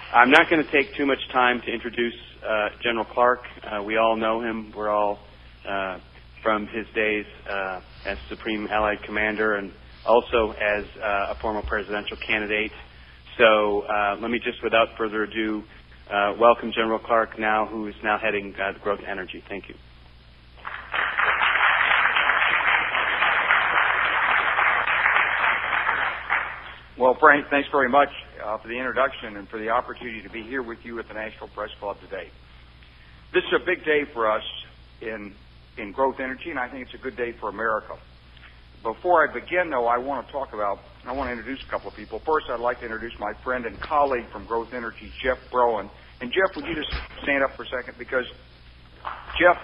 I'm not going to take too much time to introduce General Clark. We all know him. We're all from his days as Supreme Allied Commander and also as a former presidential candidate. So let me just, without further ado, welcome General Clark now, who is now heading Growth Energy. Thank you. Well, Frank, thanks very much for the introduction and for the opportunity to be here with you at the National Press Club today. This is a big day for us in Growth Energy, and I think it's a good day for America. Before I begin, though, I want to introduce a couple of people. First, I'd like to introduce my friend and colleague from Growth Energy, Jeff Broen. And Jeff, would you just stand up for a second? Because Jeff's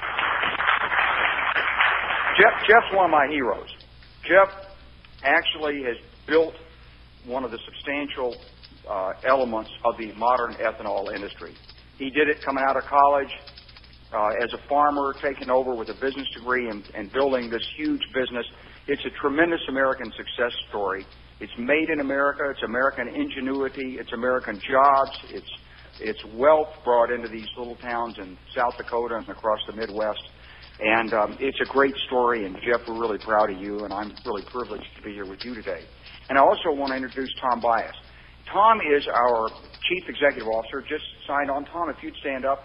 one of my heroes. Jeff actually has built one of the substantial elements of the modern ethanol industry. He did it coming out of college as a farmer, taking over with a business degree and building this huge business. It's a tremendous American success story. It's made in America. It's American ingenuity. It's American jobs. It's wealth brought into these little towns in South Dakota and across the Midwest. And it's a great story, and Jeff, we're really proud of you, and I'm really privileged to be here with you today. And I also want to introduce Tom Bias. Tom is our Chief Executive Officer, just signed on. Tom, if you'd stand up,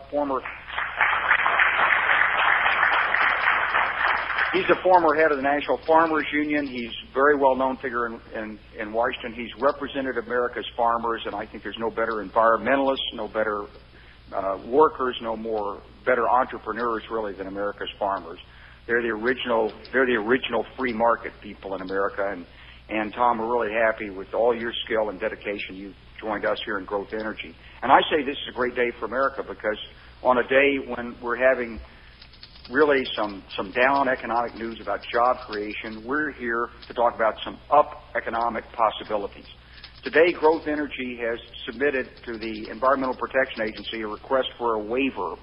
he's a former head of the National Farmers Union. He's a very well-known figure in Washington. He's represented America's farmers, and I think there's no better environmentalists, no better workers, better entrepreneurs, really, than America's farmers. They're the original free market people in America, and Tom, we're really happy with all your skill and dedication. You've joined us here in Growth Energy. And I say this is a great day for America because on a day when we're having really some down economic news about job creation, we're here to talk about some up economic possibilities. Today, Growth Energy has submitted to the Environmental Protection Agency a request for a waiver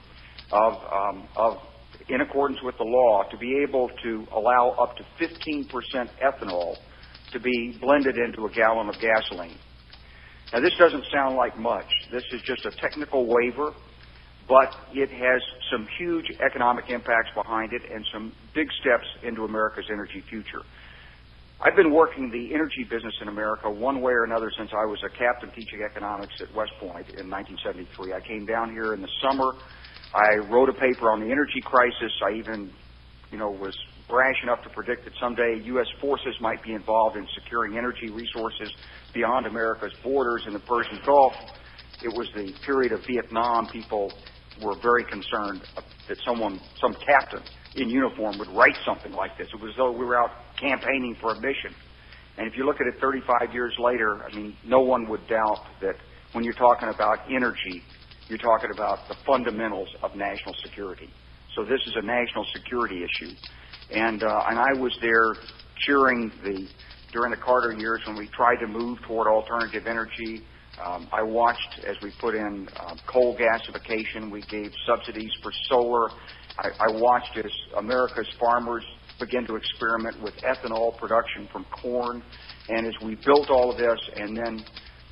of in accordance with the law, to be able to allow up to 15% ethanol to be blended into a gallon of gasoline. Now, this doesn't sound like much. This is just a technical waiver, but it has some huge economic impacts behind it and some big steps into America's energy future. I've been working the energy business in America one way or another since I was a captain teaching economics at West Point in 1973. I came down here in the summer. I wrote a paper on the energy crisis. I even, was brash enough to predict that someday U.S. forces might be involved in securing energy resources beyond America's borders in the Persian Gulf. It was the period of Vietnam. People were very concerned that some captain in uniform would write something like this. It was as though we were out campaigning for a mission. And if you look at it 35 years later, no one would doubt that when you're talking about energy, you're talking about the fundamentals of national security. So this is a national security issue. And I was there during the Carter years when we tried to move toward alternative energy. I watched as we put in coal gasification. We gave subsidies for solar. I watched as America's farmers began to experiment with ethanol production from corn. And as we built all of this, and then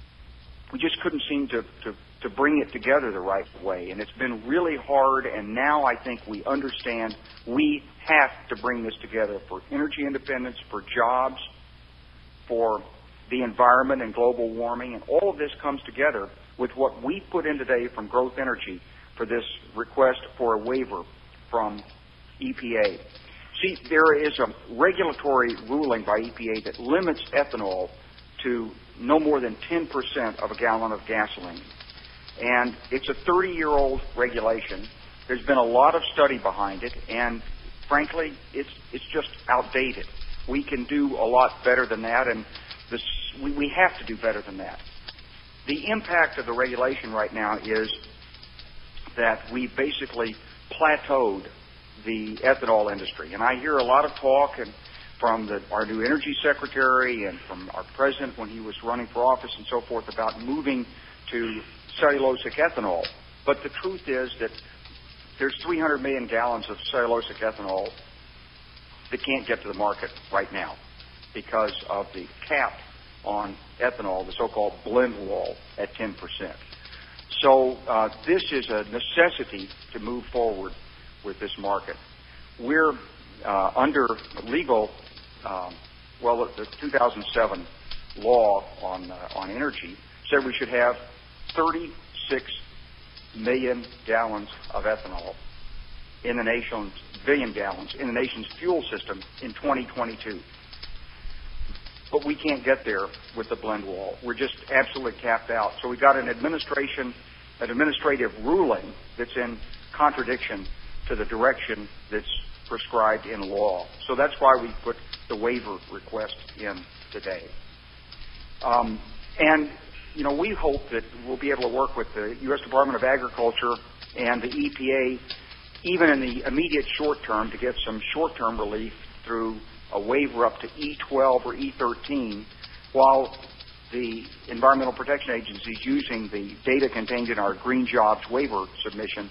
we just couldn't seem to bring it together the right way. And it's been really hard, and now I think we understand we have to bring this together for energy independence, for jobs, for the environment and global warming. And all of this comes together with what we put in today from Growth Energy for this request for a waiver from EPA. See, there is a regulatory ruling by EPA that limits ethanol to no more than 10% of a gallon of gasoline. And it's a 30-year-old regulation. There's been a lot of study behind it, and frankly, it's just outdated. We can do a lot better than that, and we have to do better than that. The impact of the regulation right now is that we basically plateaued the ethanol industry. And I hear a lot of talk from our new energy secretary and from our president when he was running for office and so forth about moving to cellulosic ethanol. But the truth is that there's 300 million gallons of cellulosic ethanol that can't get to the market right now because of the cap on ethanol, the so-called blend wall, at 10%. So this is a necessity to move forward with this market. We're under legal, the 2007 law on energy said we should have 36 million gallons of ethanol in the nation's billion gallons in the nation's fuel system in 2022. But we can't get there with the blend wall. We're just absolutely capped out. So we got an administrative ruling that's in contradiction to the direction that's prescribed in law. So that's why we put the waiver request in today. We hope that we'll be able to work with the U.S. Department of Agriculture and the EPA, even in the immediate short term, to get some short-term relief through a waiver up to E12 or E13, while the Environmental Protection Agency is using the data contained in our Green Jobs waiver submission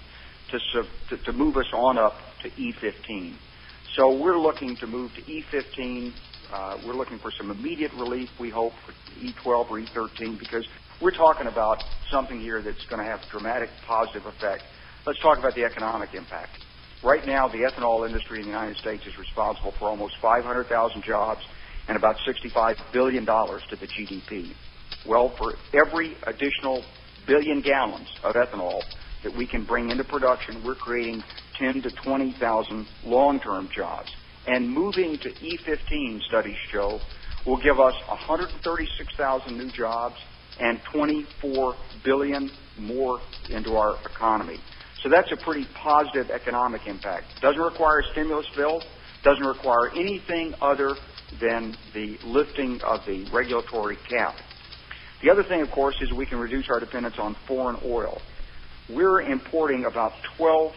to move us on up to E15. So we're looking to move to E15. We're looking for some immediate relief, we hope, for E12 or E13, because we're talking about something here that's going to have a dramatic positive effect. Let's talk about the economic impact. Right now, the ethanol industry in the United States is responsible for almost 500,000 jobs and about $65 billion to the GDP. Well, for every additional billion gallons of ethanol that we can bring into production, we're creating 10 to 20,000 long-term jobs. And moving to E15, studies show, will give us 136,000 new jobs and 24 billion more into our economy. So that's a pretty positive economic impact. Doesn't require a stimulus bill, doesn't require anything other than the lifting of the regulatory cap. The other thing, of course, is we can reduce our dependence on foreign oil. We're importing about 12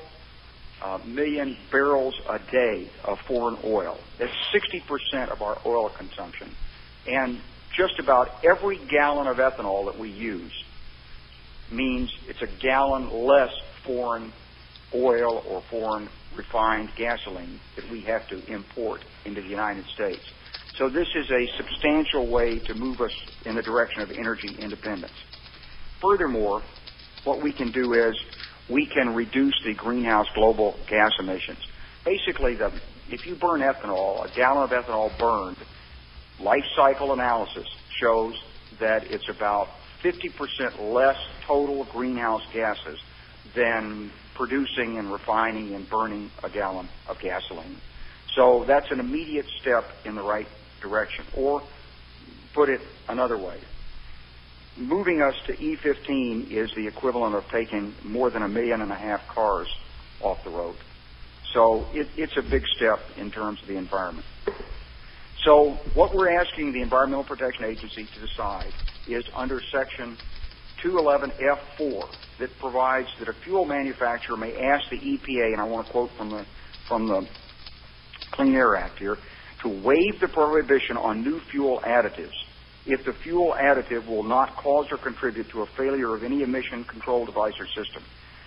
million barrels a day of foreign oil. That's 60% of our oil consumption. And just about every gallon of ethanol that we use means it's a gallon less foreign oil or foreign refined gasoline that we have to import into the United States. So this is a substantial way to move us in the direction of energy independence. Furthermore, what we can do is we can reduce the greenhouse global gas emissions. Basically, if you burn ethanol, a gallon of ethanol burned, life cycle analysis shows that it's about 50% less total greenhouse gases than producing and refining and burning a gallon of gasoline. So that's an immediate step in the right direction. Or, put it another way, moving us to E15 is the equivalent of taking more than 1.5 million cars off the road. So it's a big step in terms of the environment. So what we're asking the Environmental Protection Agency to decide is under Section 211F4 that provides that a fuel manufacturer may ask the EPA, and I want to quote from the Clean Air Act here, to waive the prohibition on new fuel additives if the fuel additive will not cause or contribute to a failure of any emission control device or system.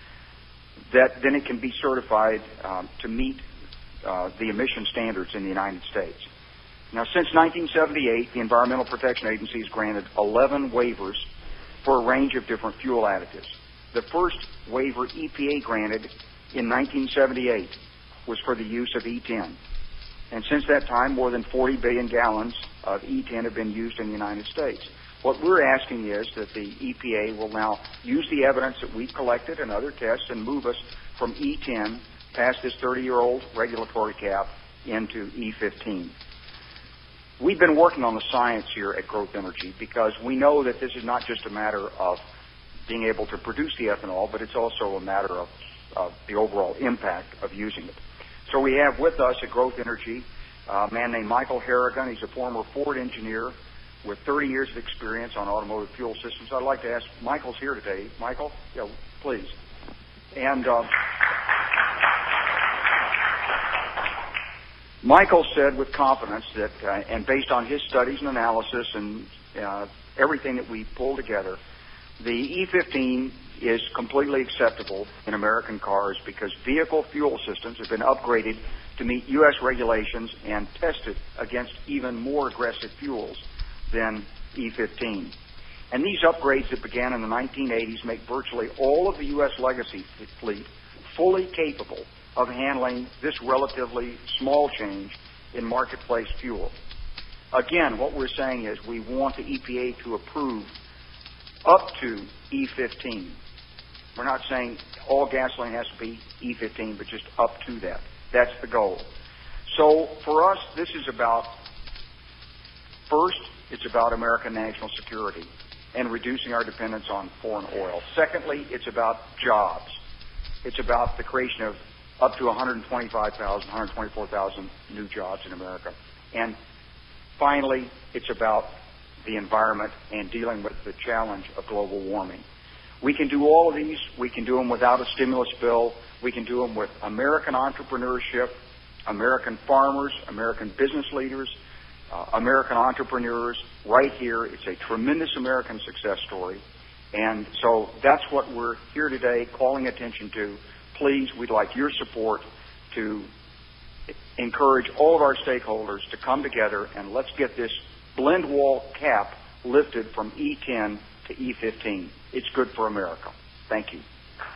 Then it can be certified to meet the emission standards in the United States. Now, since 1978, the Environmental Protection Agency has granted 11 waivers for a range of different fuel additives. The first waiver EPA granted in 1978 was for the use of E10. And since that time, more than 40 billion gallons of E10 have been used in the United States. What we're asking is that the EPA will now use the evidence that we've collected and other tests and move us from E10 past this 30-year-old regulatory cap into E15. We've been working on the science here at Growth Energy because we know that this is not just a matter of being able to produce the ethanol, but it's also a matter of the overall impact of using it. So we have with us at Growth Energy a man named Michael Harrigan. He's a former Ford engineer with 30 years of experience on automotive fuel systems. I'd like to ask, Michael's here today. Michael, yeah, please. And Michael said with confidence that, and based on his studies and analysis and everything that we pulled together, the E15 is completely acceptable in American cars because vehicle fuel systems have been upgraded to meet U.S. regulations and tested against even more aggressive fuels than E15. And these upgrades that began in the 1980s make virtually all of the U.S. legacy fleet fully capable of handling this relatively small change in marketplace fuel. Again, what we're saying is we want the EPA to approve up to E15. We're not saying all gasoline has to be E15, but just up to that. That's the goal. So for us, this is about, first, it's about American national security and reducing our dependence on foreign oil. Secondly, it's about jobs. It's about the creation of up to 125,000, 124,000 new jobs in America. And finally, it's about the environment and dealing with the challenge of global warming. We can do all of these. We can do them without a stimulus bill. We can do them with American entrepreneurship, American farmers, American business leaders, American entrepreneurs right here. It's a tremendous American success story. And so that's what we're here today calling attention to. Please, we'd like your support to encourage all of our stakeholders to come together and let's get this blend wall cap lifted from E10 to E15. It's good for America. Thank you.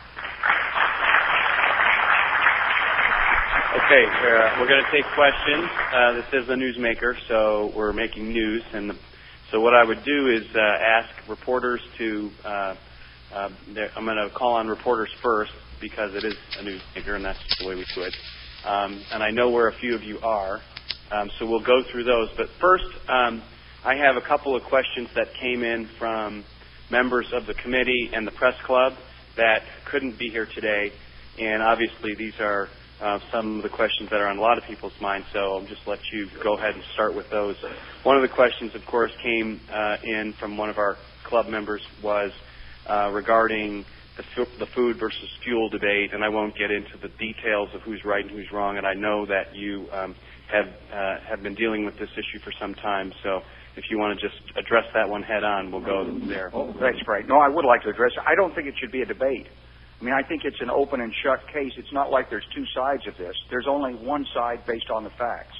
Okay, we're going to take questions. This is a newsmaker, so we're making news. So what I would do is ask reporters to, I'm going to call on reporters first because it is a newsmaker and that's the way we do it. And I know where a few of you are, so we'll go through those. But first, I have a couple of questions that came in from members of the committee and the press club that couldn't be here today. And obviously these are some of the questions that are on a lot of people's minds, so I'll just let you go ahead and start with those. One of the questions, of course, came in from one of our club members was regarding the food versus fuel debate, and I won't get into the details of who's right and who's wrong, and I know that you have been dealing with this issue for some time, so if you want to just address that one head on, we'll go there. Oh, that's great. No, I would like to address it. I don't think it should be a debate. I mean, I think it's an open and shut case. It's not like there's two sides of this. There's only one side based on the facts.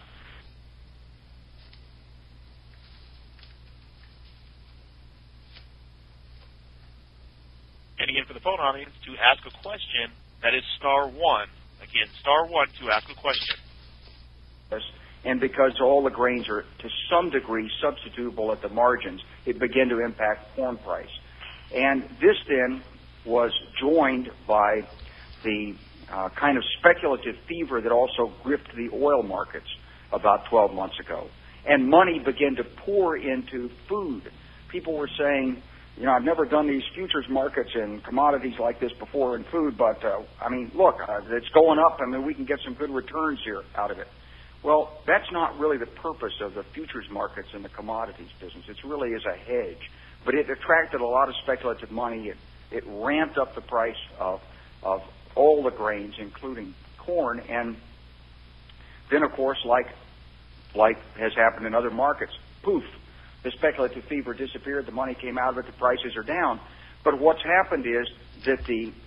And again, for the phone audience, to ask a question, that is *1. Again, *1 to ask a question. Yes. And because all the grains are to some degree substitutable at the margins, it began to impact corn price. And this then was joined by the kind of speculative fever that also gripped the oil markets about 12 months ago. And money began to pour into food. People were saying, you know, I've never done these futures markets in commodities like this before in food, but, I mean, look, it's going up. I mean, we can get some good returns here out of it. Well, that's not really the purpose of the futures markets in the commodities business. It really is a hedge. But it attracted a lot of speculative money. It ramped up the price of all the grains, including corn. And then, of course, like has happened in other markets, poof, the speculative fever disappeared. The money came out of it. The prices are down. But what's happened is that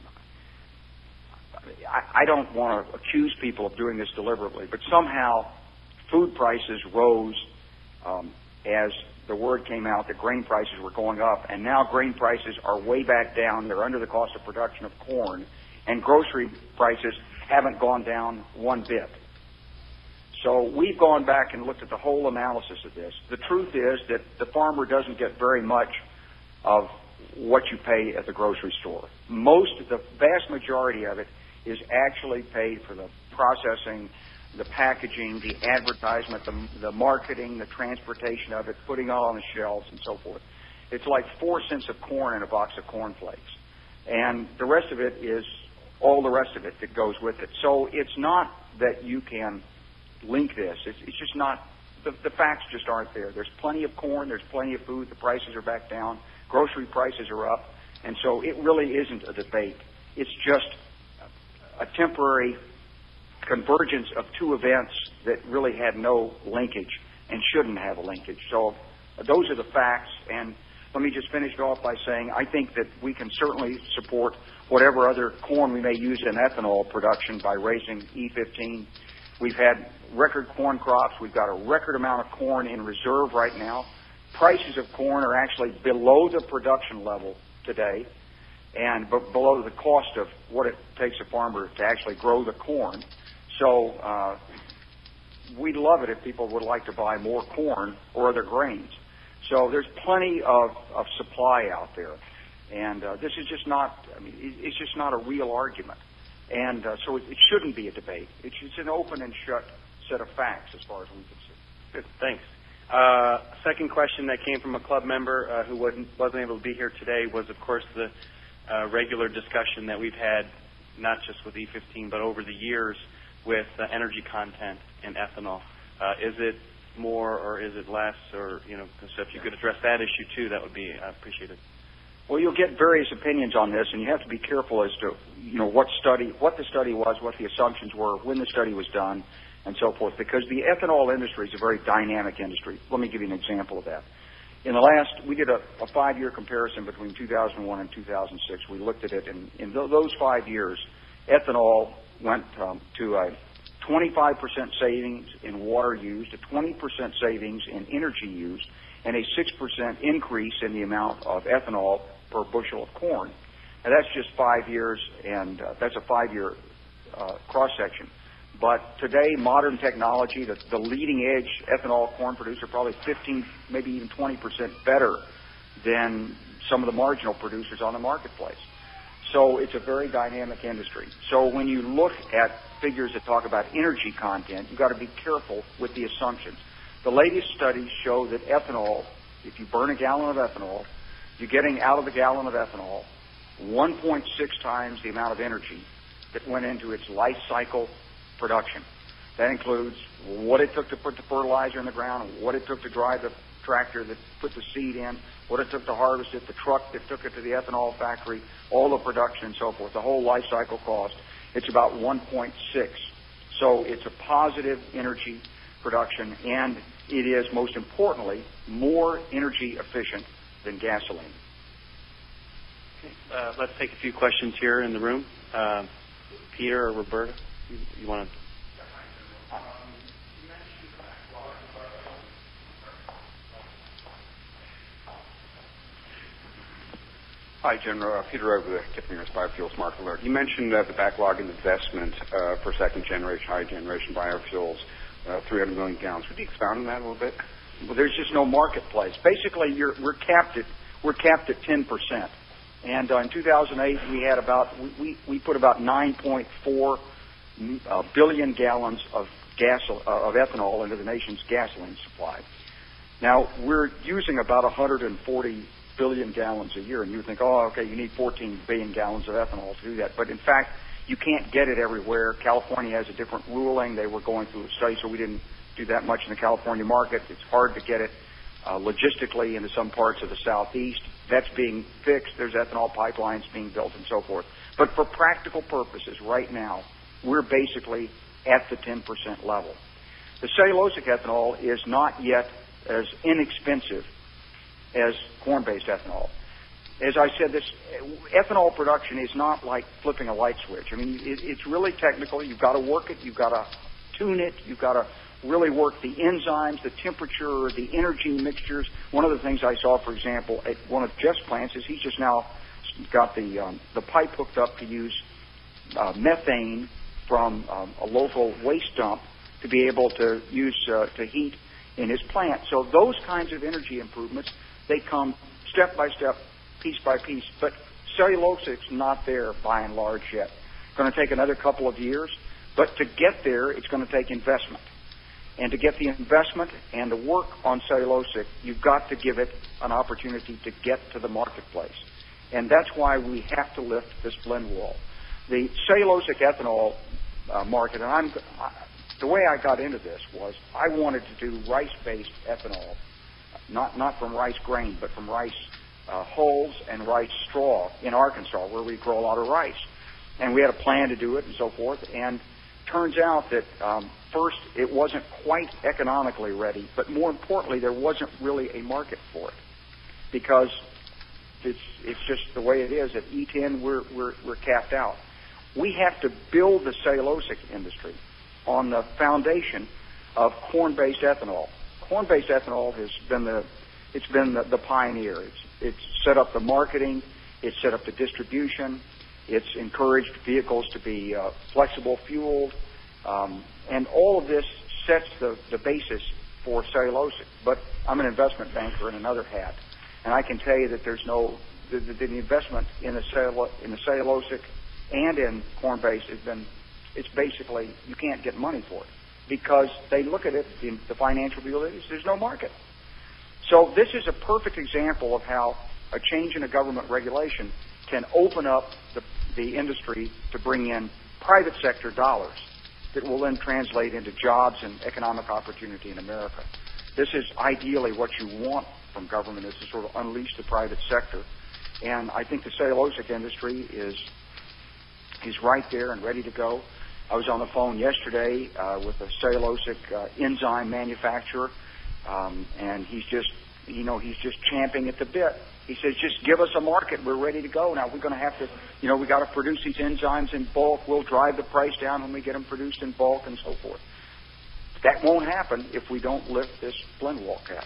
I don't want to accuse people of doing this deliberately, but somehow food prices rose as the word came out that grain prices were going up, and now grain prices are way back down. They're under the cost of production of corn, and grocery prices haven't gone down one bit. So we've gone back and looked at the whole analysis of this. The truth is that the farmer doesn't get very much of what you pay at the grocery store. The vast majority of it is actually paid for the processing, the packaging, the advertisement, the marketing, the transportation of it, putting it on the shelves, and so forth. It's like 4 cents of corn in a box of cornflakes. And the rest of it is all the rest of it that goes with it. So it's not that you can link this. It's just not, the facts just aren't there. There's plenty of corn, there's plenty of food, the prices are back down, grocery prices are up, and so it really isn't a debate. It's just a temporary convergence of two events that really had no linkage and shouldn't have a linkage. So those are the facts, and let me just finish it off by saying I think that we can certainly support whatever other corn we may use in ethanol production by raising E15. We've had record corn crops. We've got a record amount of corn in reserve right now. prices of corn are actually below the production level today, and below the cost of what it takes a farmer to actually grow the corn. So we'd love it if people would like to buy more corn or other grains. So there's plenty of supply out there. And this is just not, it's just not a real argument. And so it shouldn't be a debate. It's an open and shut set of facts as far as we can see. Good, thanks. Second question that came from a club member who wasn't able to be here today was, of course, the regular discussion that we've had, not just with E15, but over the years with energy content in ethanol. Is it more or is it less? Or, so if you could address that issue too, that would be appreciated. Well, you'll get various opinions on this, and you have to be careful as to, what the study was, what the assumptions were, when the study was done, and so forth, because the ethanol industry is a very dynamic industry. Let me give you an example of that. We did a 5-year comparison between 2001 and 2006. We looked at it, and in those 5 years, ethanol went to a 25% savings in water used, a 20% savings in energy used, and a 6% increase in the amount of ethanol per bushel of corn. Now, that's just 5 years, and that's a 5-year cross-section. But today, modern technology, the leading-edge ethanol corn producer, probably 15, maybe even 20% better than some of the marginal producers on the marketplace. So it's a very dynamic industry. So when you look at figures that talk about energy content, you've got to be careful with the assumptions. The latest studies show that ethanol, if you burn a gallon of ethanol, you're getting out of the gallon of ethanol 1.6 times the amount of energy that went into its life cycle production. That includes what it took to put the fertilizer in the ground, what it took to drive the tractor that put the seed in, what it took to harvest it, the truck that took it to the ethanol factory, all the production and so forth, the whole life cycle cost. It's about 1.6. So it's a positive energy production, and it is, most importantly, more energy efficient than gasoline. Okay. Let's take a few questions here in the room. Peter or Roberta, you want to? Hi, General. Peter over the Kiplinger's Biofuels Market Alert. You mentioned the backlog in investment for second-generation, high-generation biofuels, 300 million gallons. Would you expound on that a little bit? Well, there's just no marketplace. Basically, we're capped at 10%. And in 2008, we put about 9.4 billion gallons of ethanol into the nation's gasoline supply. Now, we're using about 140 billion gallons a year, and you would think, oh, okay, you need 14 billion gallons of ethanol to do that. But in fact, you can't get it everywhere. California has a different ruling. They were going through a study, so we didn't do that much in the California market. It's hard to get it logistically into some parts of the southeast. That's being fixed. There's ethanol pipelines being built and so forth. But for practical purposes, right now, we're basically at the 10% level. The cellulosic ethanol is not yet as inexpensive as corn-based ethanol. As I said, this ethanol production is not like flipping a light switch. I mean, it's really technical. You've got to work it. You've got to tune it. You've got to really work the enzymes, the temperature, the energy mixtures. One of the things I saw, for example, at one of Jeff's plants is he's just now got the pipe hooked up to use methane from a local waste dump to be able to use to heat in his plant. So those kinds of energy improvements, they come step by step, piece by piece. But cellulosic's not there by and large yet. It's going to take another couple of years. But to get there, it's going to take investment. And to get the investment and the work on cellulosic, you've got to give it an opportunity to get to the marketplace. And that's why we have to lift this blend wall. The cellulosic ethanol market, and the way I got into this was I wanted to do rice-based ethanol, not from rice grain, but from rice hulls and rice straw in Arkansas, where we grow a lot of rice. And we had a plan to do it and so forth. And turns out that first, it wasn't quite economically ready, but more importantly, there wasn't really a market for it because it's just the way it is. At E10, we're capped out. We have to build the cellulosic industry on the foundation of corn-based ethanol. Corn-based ethanol has been the it's been the pioneer. It's set up the marketing. It's set up the distribution. It's encouraged vehicles to be flexible fueled. And all of this sets the basis for cellulosic. But I'm an investment banker in another hat. And I can tell you that there's the investment in the cellulosic and in corn-based it's basically, you can't get money for it. Because they look at it, the financial view is there's no market. So this is a perfect example of how a change in a government regulation can open up the industry to bring in private sector dollars that will then translate into jobs and economic opportunity in America. This is ideally what you want from government, is to sort of unleash the private sector. And I think the cellulosic industry is right there and ready to go. I was on the phone yesterday with a cellulosic enzyme manufacturer, and he's just champing at the bit. He says, just give us a market. We're ready to go. Now, we're going to have to, we got to produce these enzymes in bulk. We'll drive the price down when we get them produced in bulk and so forth. That won't happen if we don't lift this blend wall cap.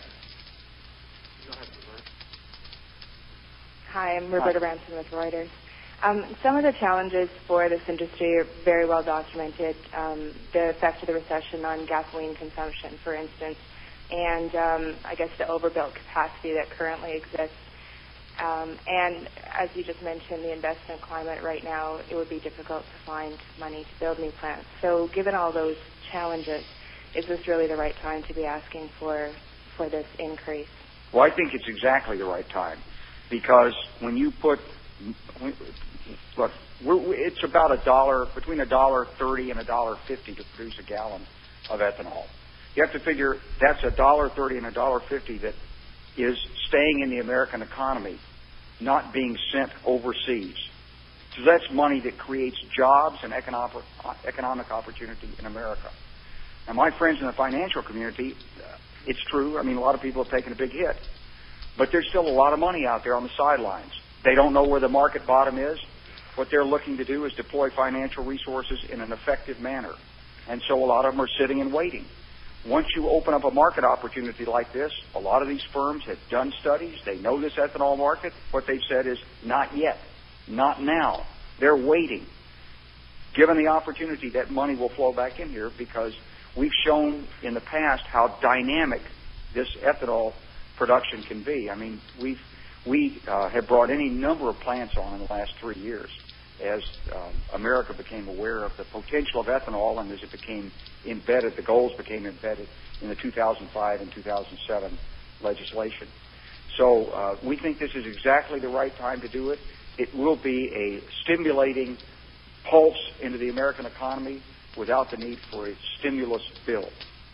Hi, I'm Roberta Ransom with Reuters. Some of the challenges for this industry are very well documented. The effect of the recession on gasoline consumption, for instance, and I guess the overbuilt capacity that currently exists. And as you just mentioned, the investment climate right now, it would be difficult to find money to build new plants. So given all those challenges, is this really the right time to be asking for this increase? Well, I think it's exactly the right time, because when you put, look, it's about between $1.30 and $1.50 to produce a gallon of ethanol. You have to figure that's $1.30 and $1.50 that is staying in the American economy, not being sent overseas. So that's money that creates jobs and economic opportunity in America. Now, my friends in the financial community, it's true. I mean, a lot of people have taken a big hit. But there's still a lot of money out there on the sidelines. They don't know where the market bottom is. What they're looking to do is deploy financial resources in an effective manner. And so a lot of them are sitting and waiting. Once you open up a market opportunity like this, a lot of these firms have done studies. They know this ethanol market. What they've said is, not yet, not now. They're waiting. Given the opportunity, that money will flow back in here, because we've shown in the past how dynamic this ethanol production can be. I mean, we have brought any number of plants on in the last 3 years as America became aware of the potential of ethanol, and as it became embedded, the goals became embedded in the 2005 and 2007 legislation. So we think this is exactly the right time to do it. It will be a stimulating pulse into the American economy without the need for a stimulus bill.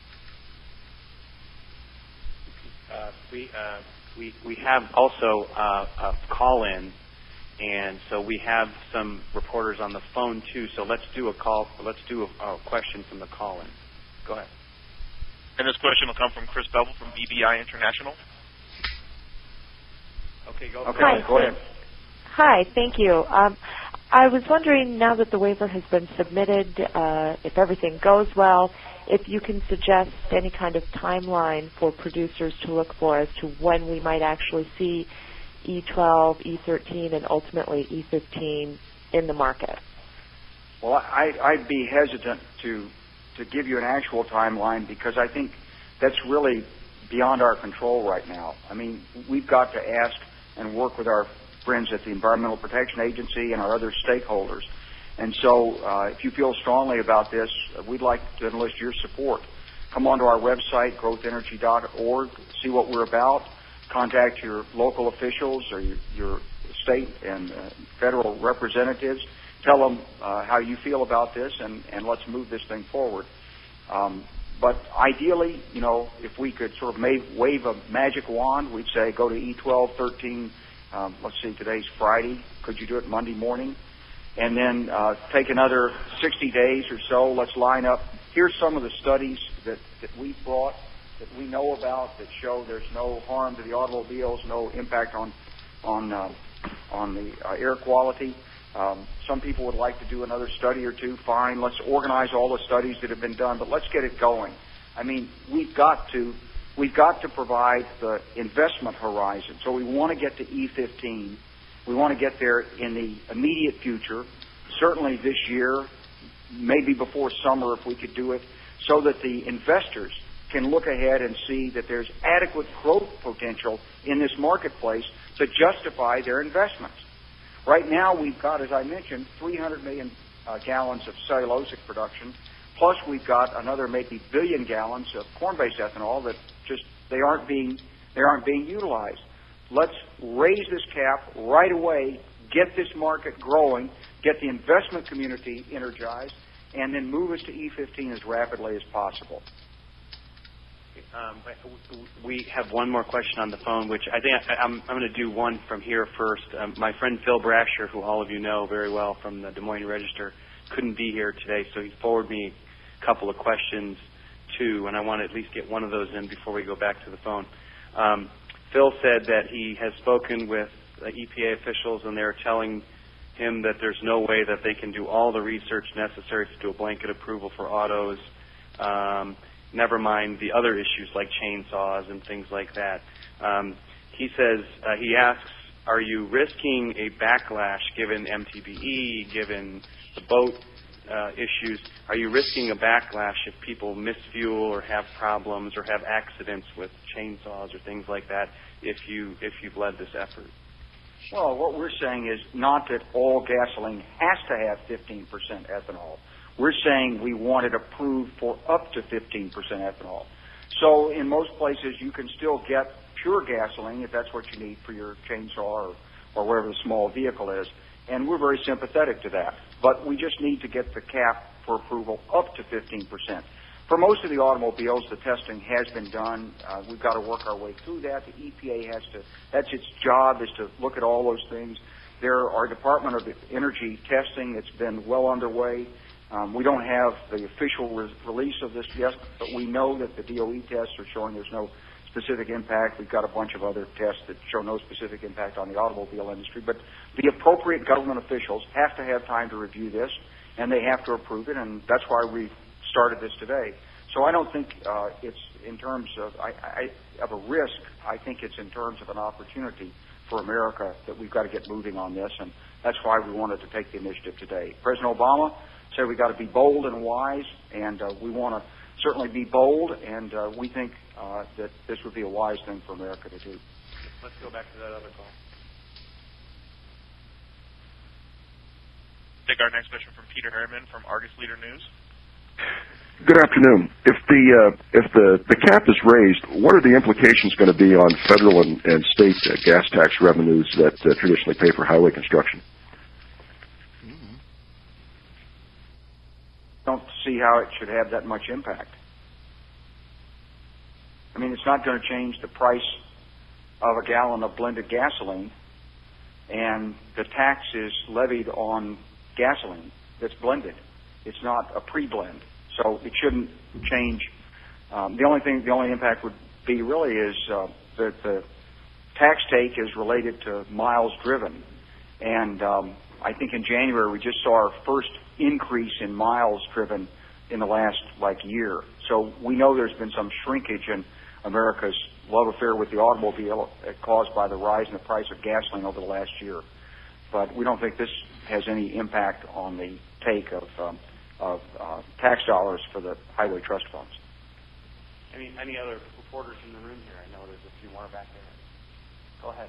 We have also a call-in, and so we have some reporters on the phone too. So let's do a question from the call-in. Go ahead. And this question will come from Chris Bevel from BBI International. Okay, go ahead. Hi, thank you. I was wondering, now that the waiver has been submitted, if everything goes well, if you can suggest any kind of timeline for producers to look for as to when we might actually see E12, E13, and ultimately E15 in the market. Well, I'd be hesitant to give you an actual timeline, because I think that's really beyond our control right now. I mean, we've got to ask and work with our friends at the Environmental Protection Agency and our other stakeholders. And so if you feel strongly about this, we'd like to enlist your support. Come onto our website, growthenergy.org, see what we're about. Contact your local officials or your state and federal representatives. Tell them how you feel about this, and let's move this thing forward. But ideally, if we could sort of wave a magic wand, we'd say go to E12, 13, let's see, today's Friday. Could you do it Monday morning? And then take another 60 days or so. Let's line up. Here's some of the studies that we've brought, that we know about, that show there's no harm to the automobiles, no impact on the air quality. Some people would like to do another study or two. Fine. Let's organize all the studies that have been done, but let's get it going. I mean, we've got to we've got to provide the investment horizon. So we want to get to E15. We want to get there in the immediate future, certainly this year, maybe before summer if we could do it, so that the investors can look ahead and see that there's adequate growth potential in this marketplace to justify their investments. Right now we've got, as I mentioned, 300 million gallons of cellulosic production, plus we've got another maybe billion gallons of corn-based ethanol that just they aren't being utilized. Let's raise this cap right away, get this market growing, get the investment community energized, and then move us to E15 as rapidly as possible. We have one more question on the phone, which I think I'm going to do one from here first. My friend Phil Brasher, who all of you know very well from the Des Moines Register, couldn't be here today, so he forwarded me a couple of questions too, and I want to at least get one of those in before we go back to the phone. Phil said that he has spoken with EPA officials, and they're telling him that there's no way that they can do all the research necessary to do a blanket approval for autos, never mind the other issues like chainsaws and things like that. He says, he asks, are you risking a backlash given MTBE, given the boat issues? Are you risking a backlash if people misfuel or have problems or have accidents with chainsaws or things like that if you've led this effort? Well, what we're saying is not that all gasoline has to have 15% ethanol. We're saying we want it approved for up to 15% ethanol. So in most places you can still get pure gasoline if that's what you need for your chainsaw or wherever the small vehicle is. And we're very sympathetic to that. But we just need to get the cap for approval up to 15%. For most of the automobiles, the testing has been done. We've got to work our way through that. The EPA has to, that's its job, is to look at all those things. There are Department of Energy testing that's been well underway. We don't have the official release of this yet, but we know that the DOE tests are showing there's no specific impact. We've got a bunch of other tests that show no specific impact on the automobile industry. But the appropriate government officials have to have time to review this, and they have to approve it, and that's why we've started this today. So I don't think it's in terms of a risk. I think it's in terms of an opportunity for America that we've got to get moving on this, and that's why we wanted to take the initiative today. President Obama said we've got to be bold and wise, and we want to certainly be bold, and we think that this would be a wise thing for America to do. Let's go back to that other call. Take our next question from Peter Harriman from Argus Leader News. Good afternoon. If the cap is raised, what are the implications going to be on federal and state gas tax revenues that traditionally pay for highway construction? Don't see how it should have that much impact. I mean, it's not going to change the price of a gallon of blended gasoline, and the tax is levied on gasoline that's blended. It's not a pre-blend, so it shouldn't change. The only impact would be really is that the tax take is related to miles driven, and I think in January we just saw our first increase in miles driven in the last year. So we know there's been some shrinkage in America's love affair with the automobile caused by the rise in the price of gasoline over the last year. But we don't think this has any impact on the take of tax dollars for the highway trust funds. Any other reporters in the room here? I know there's a few more back there. Go ahead.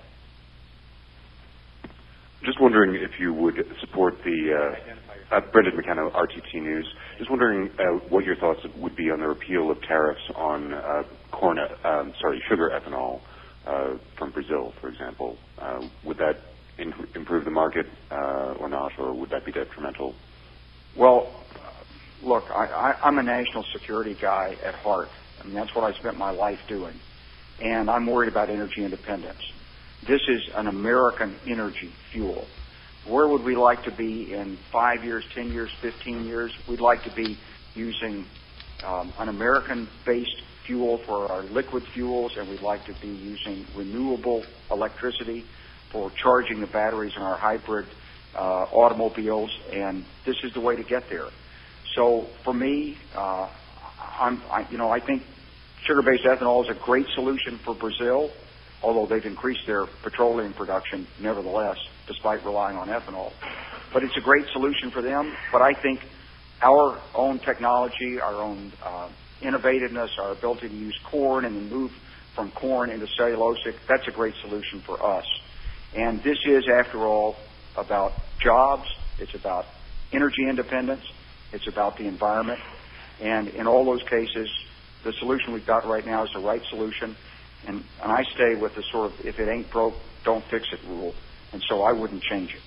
Just wondering if you would support the Brendan McKenna, RTT News. Just wondering what your thoughts would be on the repeal of tariffs on sugar ethanol from Brazil, for example. Would that improve the market or not, or would that be detrimental? Well, look, I'm a national security guy at heart. I mean, that's what I spent my life doing, and I'm worried about energy independence. This is an American energy fuel. Where would we like to be in 5 years, 10 years, 15 years? We'd like to be using an American-based fuel for our liquid fuels, and we'd like to be using renewable electricity for charging the batteries in our hybrid automobiles, and this is the way to get there. So for me, I think Sugar-based ethanol is a great solution for Brazil, although they've increased their petroleum production nevertheless, despite relying on ethanol. But it's a great solution for them. But I think our own technology, our own innovativeness, our ability to use corn and then move from corn into cellulosic, that's a great solution for us. And this is, after all, about jobs. It's about energy independence. It's about the environment. And in all those cases, the solution we've got right now is the right solution. And I stay with the sort of, if it ain't broke, don't fix it rule. And so I wouldn't change it.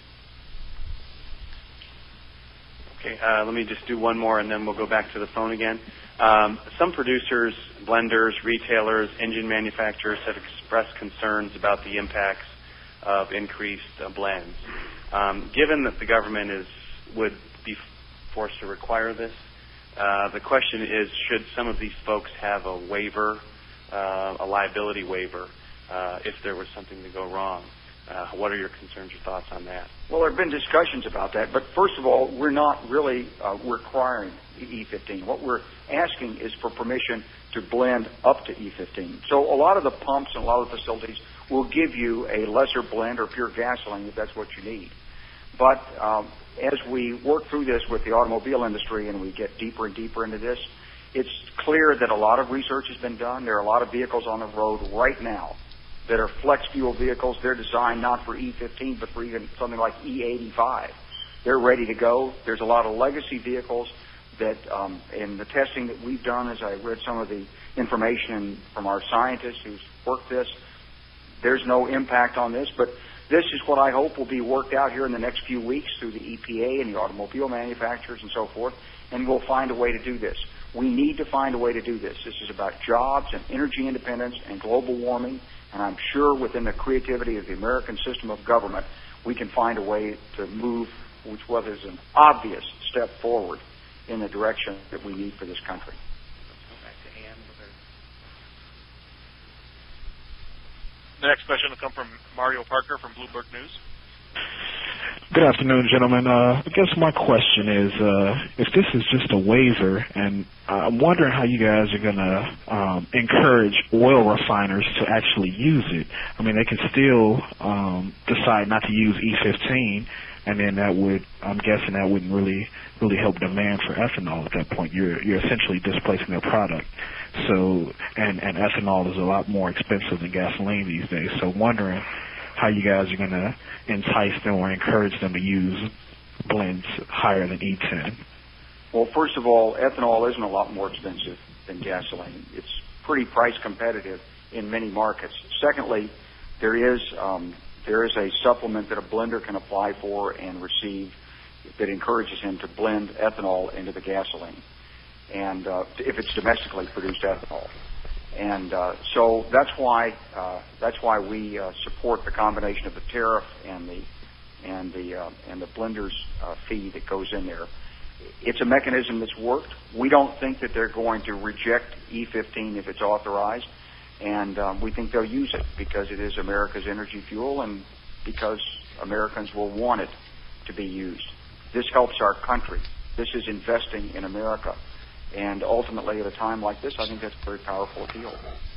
Okay, let me just do one more, and then we'll go back to the phone again. Some producers, blenders, retailers, engine manufacturers have expressed concerns about the impacts of increased blends. Given that the government would be forced to require this, the question is, should some of these folks have a waiver, a liability waiver, if there was something to go wrong? What are your concerns or thoughts on that? Well, there have been discussions about that, but first of all, we're not really requiring the E15. What we're asking is for permission to blend up to E15. So a lot of the pumps and a lot of the facilities will give you a lesser blend or pure gasoline if that's what you need. But as we work through this with the automobile industry and we get deeper and deeper into this, it's clear that a lot of research has been done. There are a lot of vehicles on the road right now that are flex fuel vehicles. They're designed not for E15, but for even something like E85. They're ready to go. There's a lot of legacy vehicles that, in the testing that we've done, as I read some of the information from our scientists who's worked this, there's no impact on this. But this is what I hope will be worked out here in the next few weeks through the EPA and the automobile manufacturers and so forth, and we'll find a way to do this. We need to find a way to do this. This is about jobs and energy independence and global warming. And I'm sure within the creativity of the American system of government, we can find a way to move, which was an obvious step forward in the direction that we need for this country. The next question will come from Mario Parker from Bloomberg News. Good afternoon, gentlemen. I guess my question is, if this is just a waiver, and I'm wondering how you guys are going to encourage oil refiners to actually use it. I mean, they can still decide not to use E15, and then that would, I'm guessing that wouldn't really help demand for ethanol at that point. You're essentially displacing their product. So, and ethanol is a lot more expensive than gasoline these days. So wondering how you guys are going to entice them or encourage them to use blends higher than E10. Well, first of all, ethanol isn't a lot more expensive than gasoline. It's pretty price competitive in many markets. Secondly, there is a supplement that a blender can apply for and receive that encourages him to blend ethanol into the gasoline, and if it's domestically produced ethanol. And so that's why we support the combination of the tariff and the blender's fee that goes in there. It's a mechanism that's worked. We don't think that they're going to reject E15 if it's authorized, and we think they'll use it because it is America's energy fuel and because Americans will want it to be used. This helps our country. This is investing in America. And ultimately, at a time like this, I think that's a very powerful appeal.